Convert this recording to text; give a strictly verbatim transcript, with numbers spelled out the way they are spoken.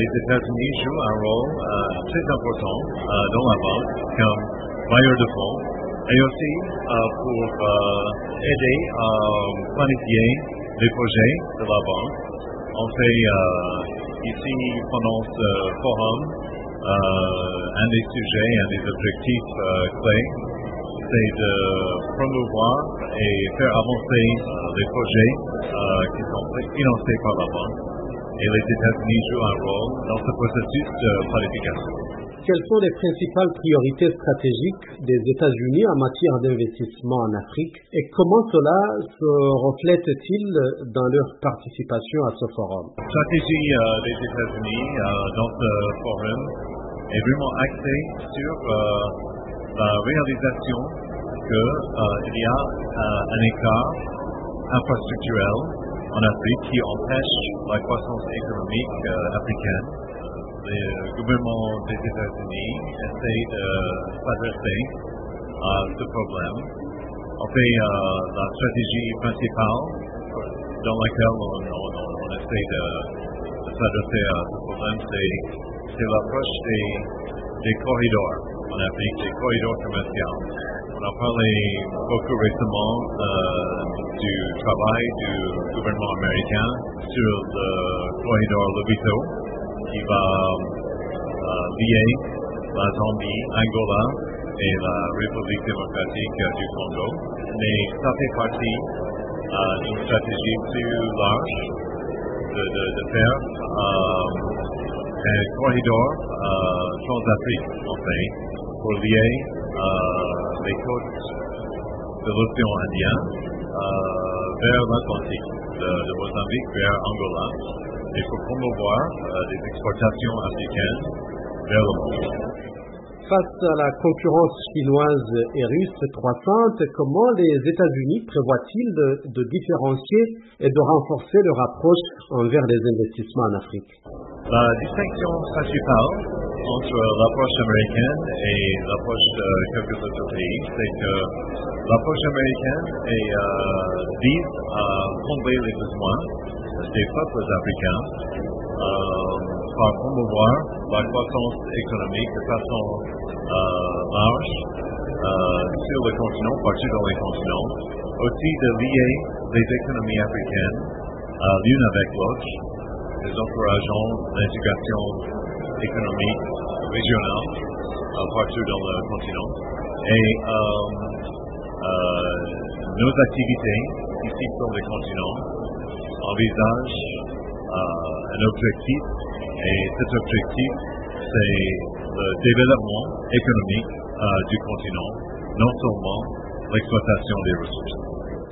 les États-Unis jouent un rôle euh, très important euh, dans la banque comme bailleur de fonds et aussi euh, pour euh, aider à planifier les projets de la banque. On fait euh, ici pendant ce forum euh, un des sujets, un des objectifs euh, clés, c'est de promouvoir et faire avancer euh, les projets euh, qui sont financés par la banque. Et les États-Unis jouent un rôle dans ce processus de planification. Quelles sont les principales priorités stratégiques des États-Unis en matière d'investissement en Afrique et comment cela se reflète-t-il dans leur participation à ce forum? La stratégie euh, des États-Unis euh, dans ce forum est vraiment axée sur euh, la réalisation qu'il y a euh, un écart infrastructurel en Afrique qui empêche la croissance économique euh, africaine. Le gouvernement des États-Unis essaie de s'adresser à ce problème. En fait, euh, la stratégie principale dans laquelle on, on, on essaie de, de s'adresser à ce problème, c'est, c'est l'approche des, des corridors en Afrique, des corridors commerciaux. On a parlé beaucoup récemment euh, du travail du gouvernement américain sur le corridor Lobito qui va euh, lier la Zambie, Angola et la République démocratique euh, du Congo. Mais ça fait partie euh, d'une stratégie plus large de, de, de faire euh, un corridor euh, trans-Afrique en fait pour lier euh, les côtes de l'océan Indien euh, vers l'Atlantique, de, de Mozambique vers Angola, et pour promouvoir euh, des exportations africaines vers le monde. Face à la concurrence chinoise et russe croissante, comment les États-Unis prévoient-ils de, de différencier et de renforcer leur approche envers les investissements en Afrique? La distinction principale entre l'approche américaine et l'approche de quelques autres pays, c'est que l'approche américaine est, euh, vise à combler les besoins des peuples africains euh, par promouvoir la croissance économique de façon euh, large euh, sur le continent, partout dans les continents, aussi de lier les économies africaines euh, l'une avec l'autre, nous encourageons l'intégration économique régionale euh, partout dans le continent. Et euh, euh, nos activités ici sur le continent envisagent euh, un objectif, et cet objectif, c'est le développement économique euh, du continent, non seulement l'exploitation des ressources.